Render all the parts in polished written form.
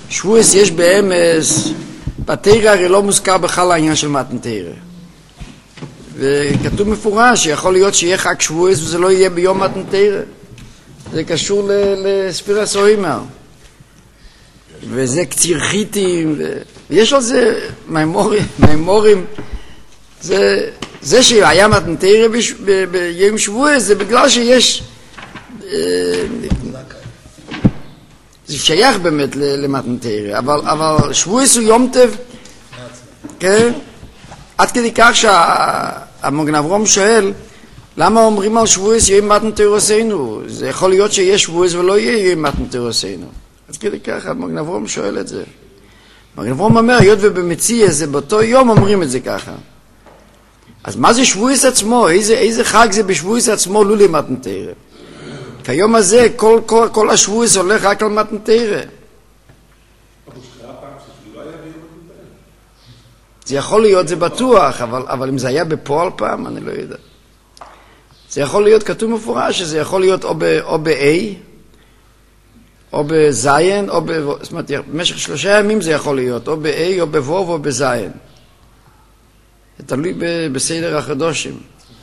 שבועס יש באמס, בתורה הרי לא מוזכר בכלל העניין של מתן תורה. וכתוב מפורש שיכול להיות שיהיה חג שבועס וזה לא יהיה ביום מתן תורה. זה קשור לספירת סוימר. וזה קציר חיטים, ויש על זה מימורים. זה שהיה מתן תורה ביום שבועס זה בגלל שיש... זה שייך באמת למתן תורה, אבל שבועס הוא יום טוב, כן? עד כדי כך שהמגן אברהם שואל, למה אומרים על שבועס יום מתן תורה עשינו? זה יכול להיות שיש שבועס ולא יהיה יום מתן תורה עשינו. עד כדי כך המגן אברהם שואל את זה. מגן אברהם אומר, היות ובמציאה זה באותו יום אומרים את זה ככה. אז מה זה שבועס עצמו? איזה חג זה בשבועס עצמו לא למתן תורה? כיום הזה כל השבועס הולך רק על מתן תורה. זה יכול להיות, זה בטוח, אבל אם זה היה בפועל פעם, אני לא יודע. זה יכול להיות, כתוב מפורש, שזה יכול להיות או ב-A, או בזיין, או זאת אומרת, במשך 3 ימים זה יכול להיות, או ב-A, או בוו, או בזיין. זה תלוי בסדר החדושים.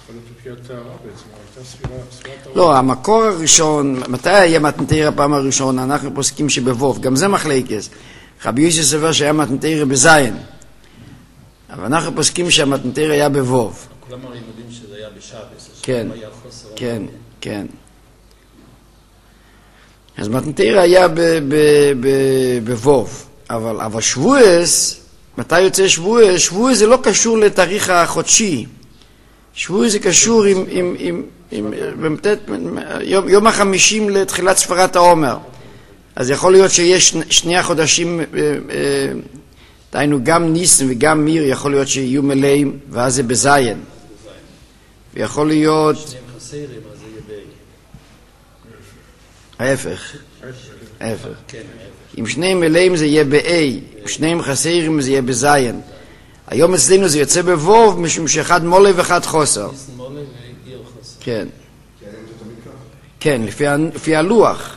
לא, המקור הראשון, מתי היה מתן תורה הפעם הראשון? אנחנו פוסקים שבוו, גם זה מחלקת. רבי יוסי סבר שהיה מתן תורה בזיין. אבל אנחנו פוסקים שהמתן תורה היה בוו. כולם הרי יודעים שזה היה בשבס. כן, כן, כן. אז מתן תורה היה בוו. אבל שבועס, מתי יוצא שבועס? שבועס זה לא קשור לתאריך החודשי. שבועס זה קשור עם יום ה-50 לתחילת ספירת העומר. אז יכול להיות שיש 2 חודשים, דהיינו גם ניסן וגם מיר יכול להיות שיהיו מלאים, ואז זה בזיין. ויכול להיות... 2 חסרים, אז זה יהיה ההפך. אם 2 מלאים זה יהיה ב-A, אם 2 חסרים זה יהיה בזיין. היום אצלנו זה יוצא בוו, משום שאחד מולה ואחד חוסר. כן. כן, לפי הלוח.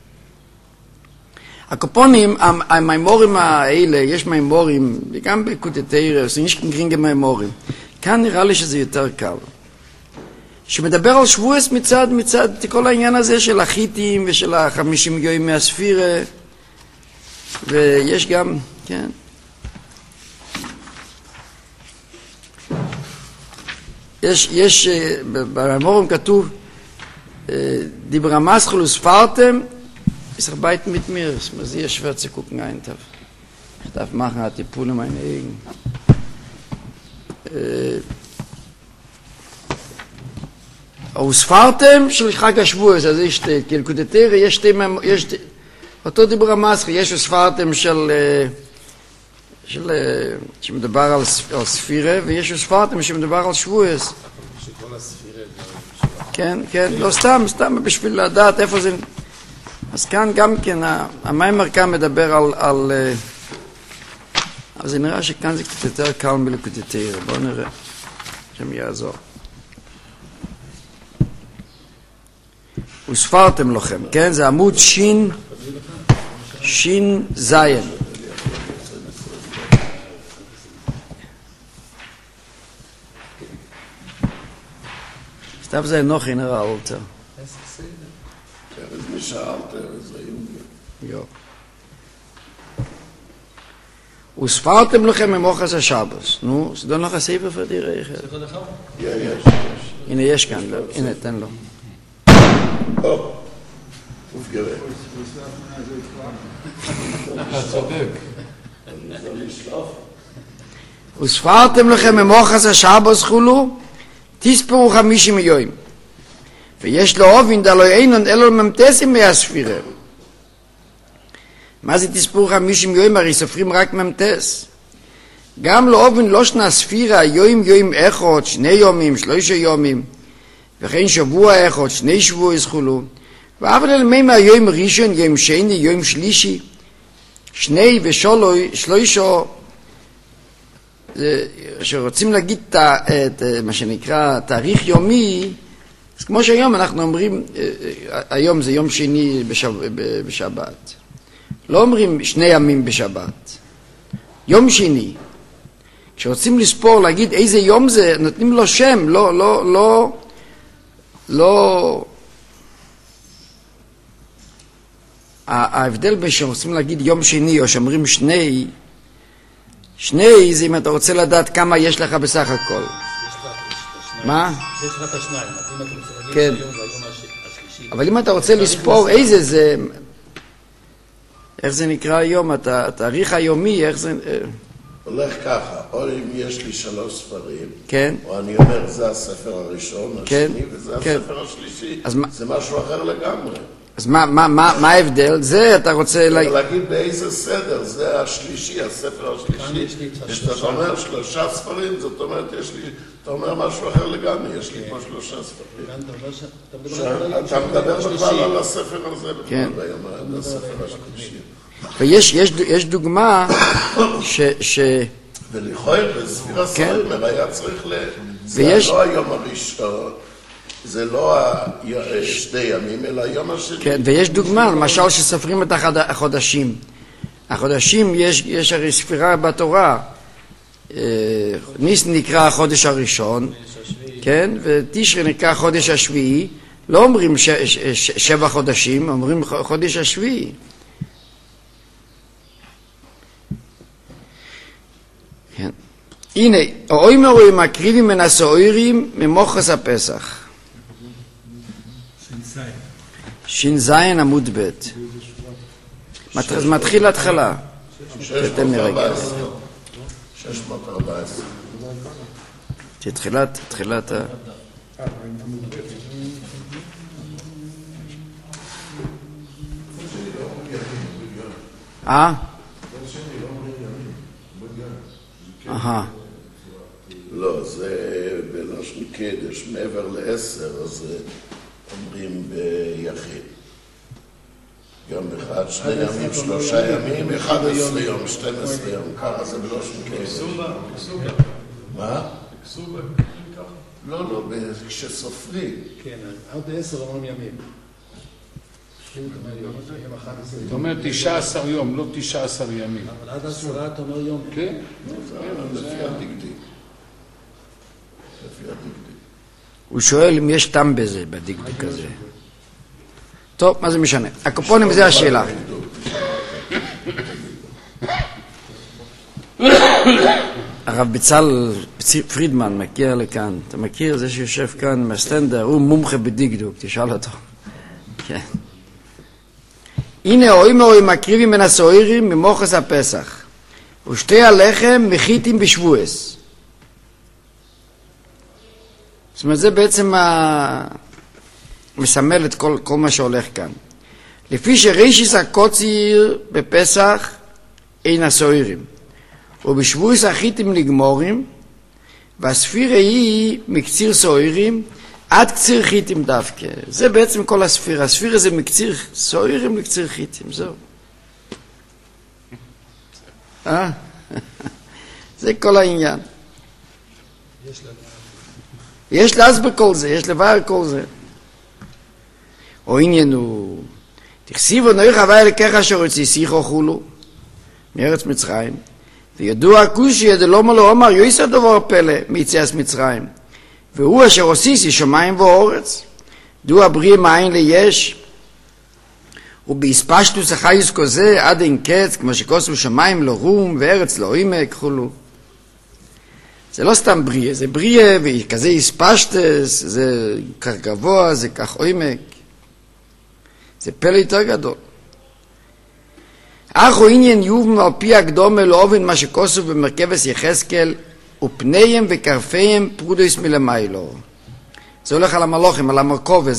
הקופונים, המימורים האלה, יש מימורים, וגם בקוטטריה, זה נשכן גרינגה מימורים. כאן נראה לי שזה יותר קל. שמדבר על שבועס מצד כל העניין הזה של החיטים ושל 50 יום מהספירה, ויש גם, כן. יש במימורים כתוב, דיברה מסחל וספרתם, ist arbeit mit mir, es muss sehr schwer zu gucken einfach. Ich darf machen eine Tippul in meine Augen. וספרתם של חג השבועס, אז יש כלקוטטריה, יש אותו דיבר המסחי, יש וספרתם שמדבר על ספירה, ויש וספרתם שמדבר על שבועס. כן, כן, לא סתם בשביל לדעת איפה זה... אז כאן גם כן, המיימר כאן מדבר על... אז זה נראה שכאן זה קצת יותר קל מלקוטטריה, בואו נראה, שם יעזור. וספרתם לכם, כן? זה עמוד שין זיין. סתיו זה נוחי נראה אולטר. וספרתם לכם ממוחס השבס. נו, זה דון לך ספר פרדירה יחד. הנה יש כאן, הנה תן לו. וספרתם לכם ממוחס השבס חולו, תספרו 50 יום. ויש לו אופן דלו אינון אלו ממתסים מהספירה. מה זה תספור 50 יום? הרי סופרים רק ממתס. גם לא אופן לא שנה ספירה, יום אחד, 2 יומים, 3 יומים, וכן שבוע אחד, 2 שבוע יזכולו. ואבל אל מי מהיום ראשון, יום שני, יום שלישי, 2 ו3, שרוצים להגיד את מה שנקרא תאריך יומי, אז כמו שהיום אנחנו אומרים, היום זה יום שני בשבת. לא אומרים 2 ימים בשבת. יום שני. כשרוצים לספור, להגיד איזה יום זה, נותנים לו שם, לא. ההבדל בין שרוצים להגיד יום שני, או שאומרים 2, זה אם אתה רוצה לדעת כמה יש לך בסך הכל. מה? יש לך את השניים, אם אתה רוצה להגיד כן. שהיום זה היום השלישי. אבל אם אתה רוצה לספור איזה זה, איך זה נקרא היום, התאריך היומי, איך זה... הולך ככה, או אם יש לי 3 ספרים, כן. או אני אומר, זה הספר הראשון, כן. השני, וזה כן. הספר השלישי, אז מה- זה משהו אחר לגמרי. אז מה ההבדל? זה אתה רוצה להגיד באיזה סדר, זה השלישי, הספר כאן השלישי. יש לי את כשאתה אומר 3 ספרים, זאת אומרת, אתה אומר משהו אחר לגמרי, יש לי פה 3 ספרים. כאן אתה אומר שאתה מדבר על היום אתה מדבר בכלל השלישי. על הספר הזה, כן. בכלל, ביום על הספר השלישי. ויש דוגמה ולכאורה בספיר הספרים היה צריך זה ויש- לא היום הראשון, זה לא 2 ימים, אלא היום השני. כן, ויש דוגמה, למשל שסופרים את החודשים. החודשים, יש הרי ספירה בתורה. ניס נקרא החודש הראשון, כן, ותשרי נקרא החודש השביעי. לא אומרים 7 חודשים, אומרים חודש השביעי. כן. הנה, האוימרו הם מקריבים מן הסוערים ממוחס הפסח. ש"ז עמוד ב'. מתחיל להתחלה. תתן לי רגע. 614. תחילת ה... לא, זה בלשון קדש, מעבר ל10, אז אומרים ביחיד. יום אחד, 2 ימים, 3 ימים, 11 יום, 12 יום, ככה זה בלשון קדש. מה? לא, כשסופרים. כן, עד 10 אומרים ימים. זאת אומרת 19 יום, לא 19 ימים. אבל עד 10 אתה אומר יום. כן? לפי הדקדוק. הוא שואל אם יש טעם בזה, בדקדוק הזה. טוב, מה זה משנה? הקופונים זה השאלה. הרב בצל פרידמן מכיר לכאן. אתה מכיר? זה שיושב כאן מהסטנדר, הוא מומחה בדקדוק, תשאל אותו. כן. הנה האוימרו הם מקריבים מן הסוערים ממוחס הפסח, ושתי הלחם מחיתים בשבועס. זאת אומרת, זה בעצם מסמל את כל מה שהולך כאן. לפי שרישיס הקוציר בפסח אין הסוערים, ובשבועס החיתים לגמורים, והספירה היא מקציר סוערים עד קציר חיתים דווקא. זה בעצם כל הספירה. הספירה זה מקציר סוערים לקציר חיתים, זהו. זה כל העניין. יש להסביר כל זה, יש לבאר כל זה. או עניין הוא, תכסיבו נויך הווי לקח אשר הוציאו חולו מארץ מצרים, וידוע הקושי דלמה לא אומר יויסר דבר פלא מיציאת מצרים, והוא אשר הוסיסי שמיים ואורץ, דוע בריא מאין ליש, ובהספשטוס החייס כזה עד אין קץ, כמו שכוסו שמיים לא רום וארץ לא עמק חולו. זה לא סתם בריאה, זה בריאה וכזה הספשטס, זה כך גבוה, זה כך עמק. זה פלא יותר גדול. אך הוא עניין יובם על פי הקדומה לא אובן מה שכוסו במרכבס יחזקאל, ופניהם וקרפיהם פרודויס מלמיילו. זה הולך על המלוכים, על המרכובה,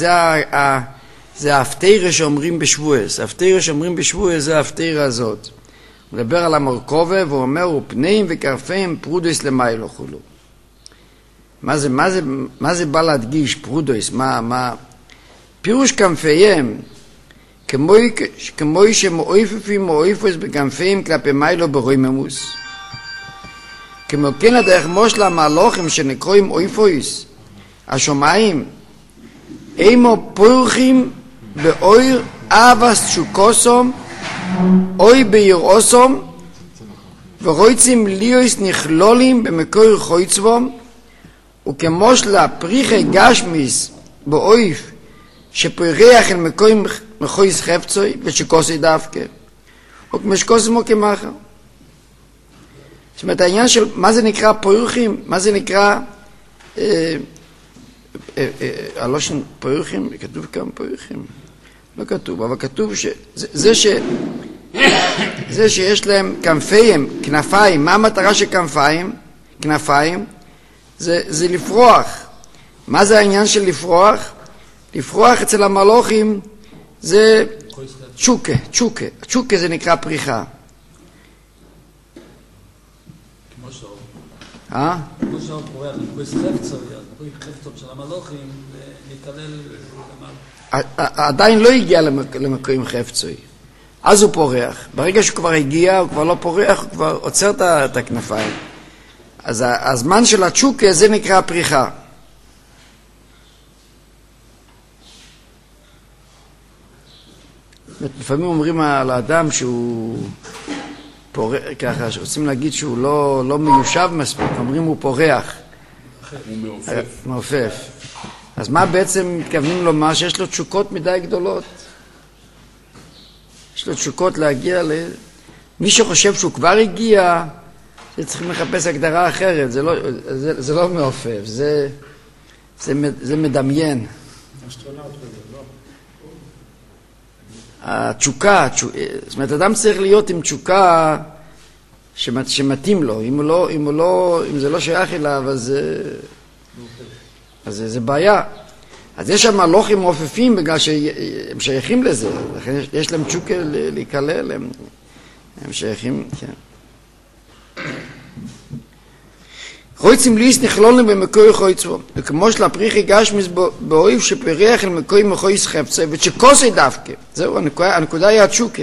זה ההפטרה שאומרים בשבועס. ההפטרה שאומרים בשבועס זה ההפטרה הזאת. הוא מדבר על המרכובה והוא אומר, ופניהם וקרפיהם פרודויס למיילו חולו. מה זה בא להדגיש פרודויס? פירוש כנפיהם, כמו שמאויפפים מאויפוס בכנפיהם כלפי מיילו ברויממוס. כמו כן הדרך מושל המלוכים שנקרואים אויפויס, השומעים, אימו פורחים באויר אבס צ'וקוסום אוי בירוסום ורוצים ליוס נכלולים במקור חויצבום וכמו שלפריחי גשמיס באויף שפריח אל מקוים מחויס חפצוי ושקוסי דווקא וכמו שקוסי מוקמחר. זאת אומרת העניין של מה זה נקרא פריחים, מה זה נקרא הלושן פריחים, כתוב כמה פריחים? לא כתוב, אבל כתוב זה שיש להם כנפיים, מה המטרה של כנפיים? זה לפרוח. מה זה העניין של לפרוח? לפרוח אצל המלוכים זה צ'וקה. צ'וקה זה נקרא פריחה. כמו שהוא פורח לפריס חפצו של המלוכים להתעלל עדיין לא הגיע למקוים חפצוי, אז הוא פורח. ברגע שהוא כבר הגיע, הוא כבר לא פורח, הוא כבר עוצר את הכנפיים. אז הזמן של הצ'וקה זה נקרא פריחה. לפעמים אומרים על האדם שהוא פורח, ככה שרוצים להגיד שהוא לא מיושב מספיק, אומרים הוא פורח. הוא מעופף. אז מה בעצם מתכוונים לומר? שיש לו תשוקות מדי גדולות. יש לו תשוקות להגיע מי שחושב שהוא כבר הגיע, שצריכים לחפש הגדרה אחרת. זה לא מעופף, זה מדמיין. התשוקה, זאת אומרת, אדם צריך להיות עם תשוקה שמתאים לו. אם זה לא שייך אליו, אז זה בעיה. אז יש שם מלוכים מעופפים בגלל שהם שייכים לזה, לכן יש להם תשוקה להיכלל, הם שייכים, כן. חויצים ליס נכלולים במקוי חויצבו, וכמו שלפריחי גשמיס באויב שפריח אל מקוי מחויס חפצה, וצ'קוסי דווקא, זהו, הנקודה היא התשוקה.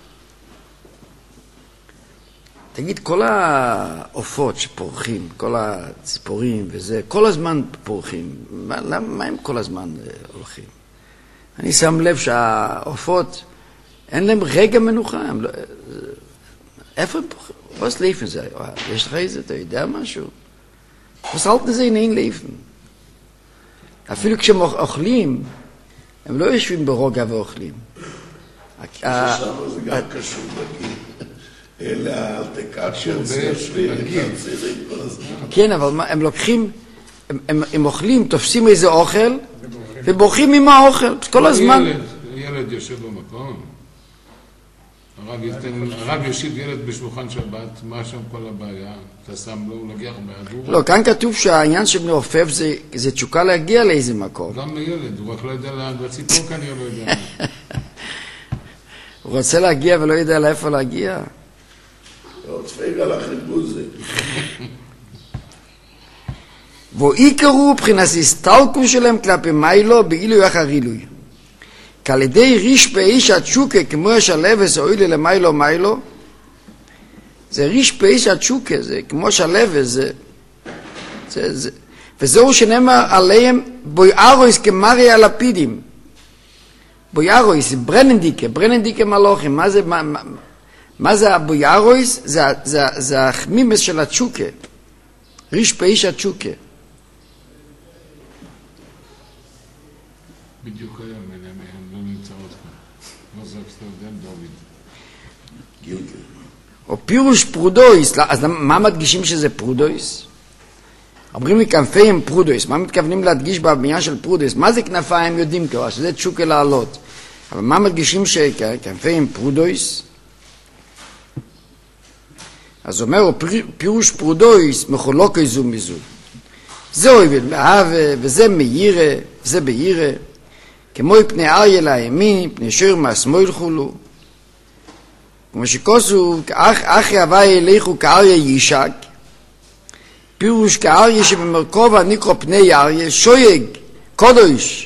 תגיד, כל העופות שפורחים, כל הציפורים וזה, כל הזמן פורחים. מה הם כל הזמן הולכים? אני שם לב שהעופות, אין להם רגע מנוחה. איפה הם פורחים? Was liefen sie? יש לך איזה, אתה יודע משהו? Was halten sie in ein Leben? אפילו כשהם אוכלים, הם לא יושבים ברוגע ואוכלים. ששם זה גם קשור לגיל. אלה אל תקשר, זה יושבים, תצירים כל הזמן. כן, אבל הם לוקחים, הם אוכלים, תופסים איזה אוכל, ובורחים עם האוכל, כל הזמן. ילד יושב במקום. הרב יושיב ילד בשולחן שבת, מה שם כל הבעיה? אתה שם לו, הוא לגיח מהדור? לא, כאן כתוב שהעניין של מעופף זה תשוקה להגיע לאיזה מקום. גם לילד, הוא רק לא יודע לאן, בציפור כנראה לא יודע. הוא רוצה להגיע ולא יודע לאיפה להגיע. לא, צפיר על החיבוזי. ועיקרו מבחינת הסתלקות שלהם כלפי מיילו בעילוי אחר עילוי. כעל ידי ריש באיש התשוקה כמו השלבס או אילי למיילו מיילו, זה ריש באיש התשוקה, זה כמו שלבס, וזהו שנאמר עליהם בויארויס כמרי הלפידים. בויארויס, ברננדיקה מלוכים. מה זה הבויארויס? זה החמימס של התשוקה. ריש באיש התשוקה. בדיוק היום, הם לא נמצאות כאן. לא זה אקסטרדם דוד. או פירוש פרודויס, אז מה מדגישים שזה פרודויס? אומרים לי כנפיים פרודויס, מה מתכוונים להדגיש בעניין של פרודויס? מה זה כנפיים יודעים כבר, שזה תשוקה לעלות. אבל מה מדגישים שכנפיים פרודויס? אז אומר, פירוש פרודויס מחולוקי זו מזו. זה אוהבת באהבה, וזה מאירה, וזה באירה. כמו פני אריה לימין, פני שיר מהשמאל חולו. כמו שכוסו, אחי הווי אליכו כאריה יישק, פירוש כאריה שבמרכובה נקרא פני אריה, שויג, קודש.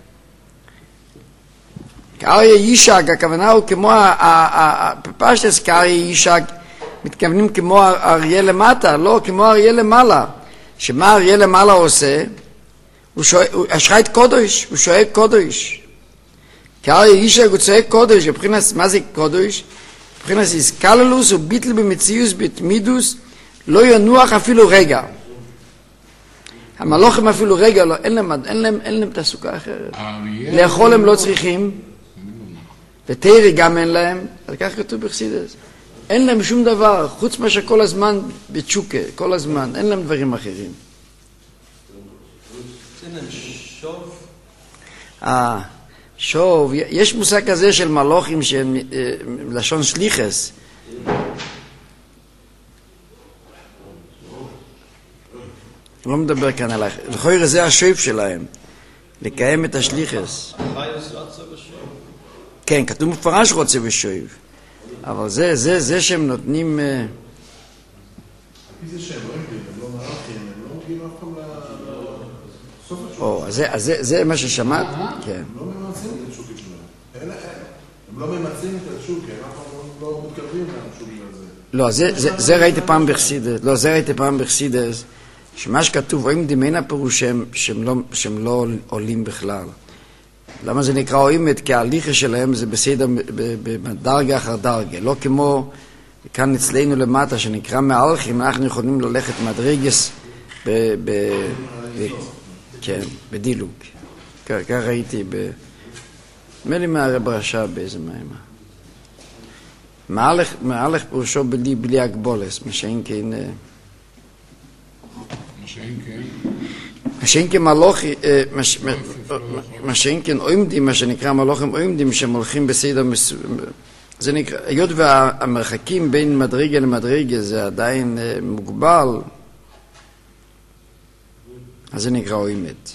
כאריה יישק, הכוונה הוא כמו, פשטס כאריה יישק, מתכוונים כמו אריה למטה, לא כמו אריה למעלה. שמה אריה למעלה עושה? הוא שוחט קודש, הוא שואג קודש. קאי איש גוצא קודש, מבחינת מה זה קודש? מבחינת איסקללוס וביטל במציאוס בתמידוס, לא ינוח אפילו רגע. המלוכים אפילו רגע, לא, אין להם תעסוקה אחרת. לאכול הם לא צריכים, ותירי גם אין להם, על כך כתוב בחסידות. אין להם שום דבר, חוץ מה שכל הזמן בצ'וקה, כל הזמן, אין להם דברים אחרים. אין להם שוב? שוב, יש מושג כזה של מלוכים שהם לשון שליחס. אני לא מדבר כאן עליך. לכאורה זה השואב שלהם, לקיים את השליחס. חייס רוצה בשוב? כן, כתוב מפורש רוצה בשואב. אבל זה שהם נותנים... מי זה שהם לא יודעים, הם לא מלאכים, הם לא מגיעים אף פעם לסוף התשובה. אז זה מה ששמעת? כן. הם לא ממצים את התשובה שלהם. הם לא ממצים את התשובה, הם אף פעם לא מתקרבים לתשובה הזה. לא, זה ראיתי פעם בחסידות. לא, זה ראיתי פעם בחסידות, שמה שכתוב, רואים דימיינה פירוש שהם לא עולים בכלל. למה זה נקרא אוימת? כי ההליכה שלהם זה בסדר בדרגה אחר דרגה. לא כמו כאן אצלנו למטה שנקרא מהלכים, אנחנו יכולים ללכת מדרגס כן, בדילוג. כך ראיתי נדמה לי מהרב רש"ב באיזה מאמר. מהלך פירושו בלי הגבולס, מה שאין כן... מה שאין כן מלוכי, מה שאין כן עומדים, מה שנקרא מלוכים עומדים, שהם הולכים בסדר זה נקרא, היות והמרחקים בין מדרגה למדרגה זה עדיין מוגבל, אז זה נקרא עומת.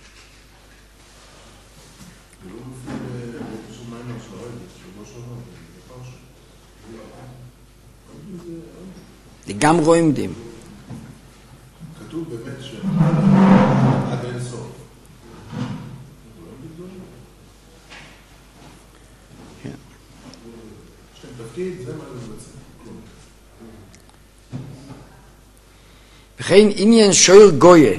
לגמרי עומדים. כתוב באמת שעד אין סוף. כן. יש להם תפקיד, זה מה זה בעצם. וכן עניין שוער גויה.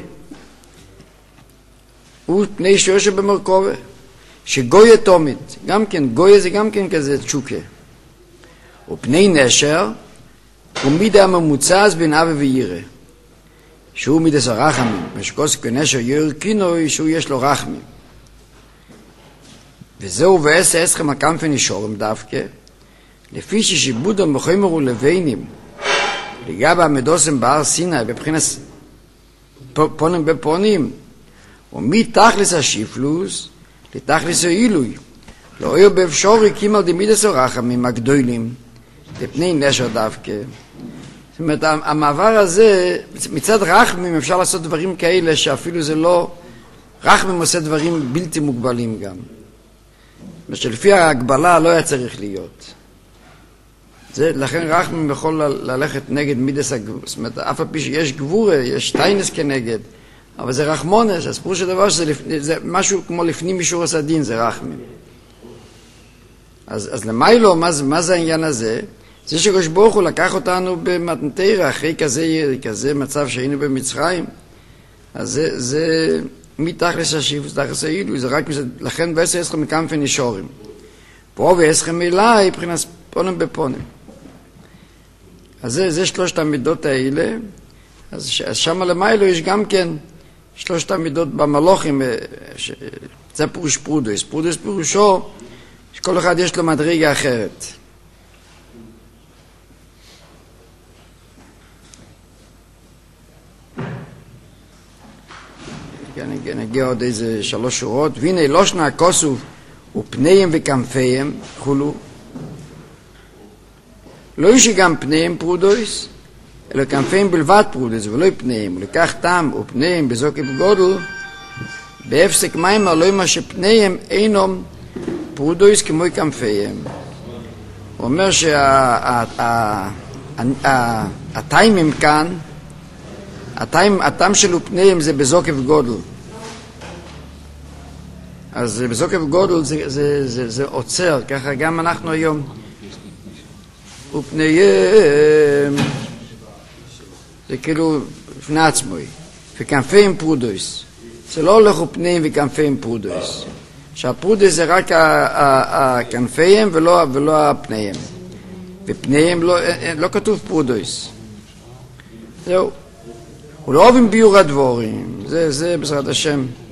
הוא פני שוער שבמרכובה. שגויה תומית. גם כן, גויה זה גם כן כזה תשוקה. ופני נשר, הוא מידה הממוצע אז בין אבא וירא. שהוא מידס הרחמים, משקוס כנשר יאיר כינוי שהוא יש לו רחמים. וזהו ועשה אסכם הקמפי נשורם דווקא, לפי ששיבודם בחומר ולבנים, לגבי המדוסם בהר סיני, בבחינת פונים בפונים, ומתכלס השיפלוס, לתכלס העילוי, לא היו באפשורי כימל דמידס הרחמים הגדולים, לפני נשר דווקא. זאת אומרת, המעבר הזה, מצד רחמים אפשר לעשות דברים כאלה שאפילו זה לא, רחמים עושה דברים בלתי מוגבלים גם. שלפי ההגבלה לא היה צריך להיות. לכן רחמים יכול ללכת נגד מידס הגבורה. זאת אומרת, אף הפי שיש גבורה, יש טיינס כנגד, אבל זה רחמונס, אז פירוש הדבר שזה משהו כמו לפנים משורת הדין, זה רחמים. אז למיילו, מה זה העניין הזה? זה שקדוש ברוך הוא לקח אותנו במתנתרא, אחרי כזה מצב שהיינו במצרים, אז זה מתכלס השיפוס, תכלס העילוי, זה רק לכן ועשר אסכם מקמפי נשורים. פה ואסכם אליי, מבחינת פונים בפונים. אז זה שלושת המידות האלה, אז שם למיילו יש גם כן שלושת המידות במלוכים, זה פירוש פרודוס. פרודוס פירושו שכל אחד יש לו מדרגה אחרת. נגיע עוד איזה 3 שורות. והנה לא שנה כוסו ופניהם וכנפיהם חולו. לא יש גם פניהם פרודוס, אלא כנפיהם בלבד פרודוס, ולא פניהם. ולקח טעם ופניהם בזוקף גודל, בהפסק מים לא מה שפניהם אינם פרודוס כמו כנפיהם. הוא אומר שהטיימים כאן, הטעם של פניהם זה בזוקף גודל. אז בזוקף גודל זה עוצר, ככה גם אנחנו היום. ופניהם זה כאילו לפני עצמוי. וכנפיהם פרודוס. זה לא הולך ופניהם וכנפיהם פרודוס. שהפרודס זה רק הכנפיהם ולא הפניהם. ופניהם לא כתוב פרודויס. זהו. ולא אוהבים ביור הדבורים. זה בעזרת השם.